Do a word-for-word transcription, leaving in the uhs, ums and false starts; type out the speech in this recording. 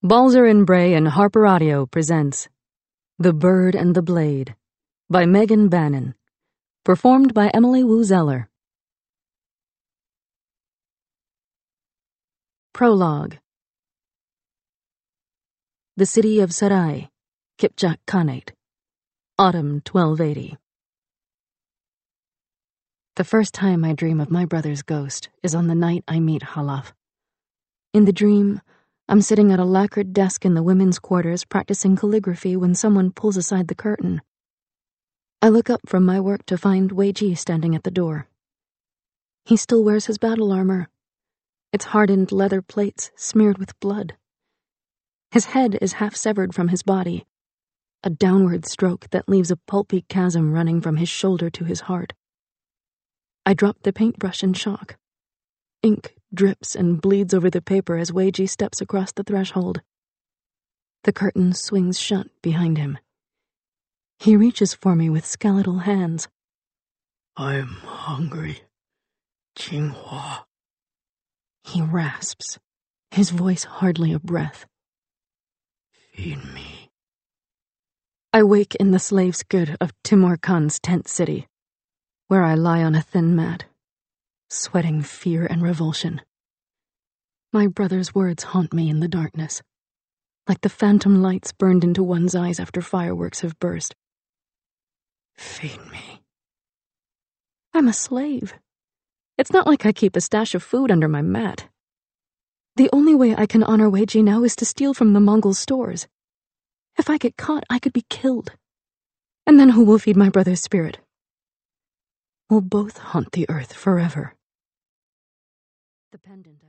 Balzer and Bray and Harper Audio presents The Bird and the Blade by Megan Bannon, performed by Emily Wu Zeller. Prologue. The city of Sarai, Kipchak Khanate, autumn twelve eighty. The first time I dream of my brother's ghost is on the night I meet Halaf. In the dream, I'm sitting at a lacquered desk in the women's quarters practicing calligraphy when someone pulls aside the curtain. I look up from my work to find Wei Ji standing at the door. He still wears his battle armor, its hardened leather plates smeared with blood. His head is half severed from his body, a downward stroke that leaves a pulpy chasm running from his shoulder to his heart. I drop the paintbrush in shock. Ink drips and bleeds over the paper as Wei Ji steps across the threshold. The curtain swings shut behind him. He reaches for me with skeletal hands. I'm hungry, Qinghua. He rasps, his voice hardly a breath. Feed me. I wake in the slave's good of Timur Khan's tent city, where I lie on a thin mat, sweating fear and revulsion. My brother's words haunt me in the darkness, like the phantom lights burned into one's eyes after fireworks have burst. Feed me. I'm a slave. It's not like I keep a stash of food under my mat. The only way I can honor Wei Ji now is to steal from the Mongol stores. If I get caught, I could be killed. And then who will feed my brother's spirit? We'll both haunt the earth forever. The pendant